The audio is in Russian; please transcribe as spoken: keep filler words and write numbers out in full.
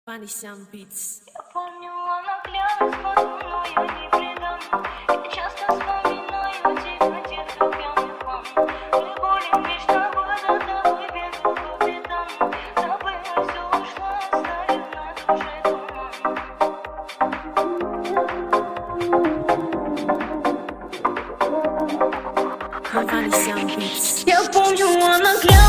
Vanessa Beats. Я помню, она клялась, но я не предам. Я часто вспоминаю тебя, детка, пьяный фан. Мы более лишь тобой, за тобой бегу по пятам. Забыла, все ушла, оставив нас уже туман. Vanessa Beats. Я помню, она клялась.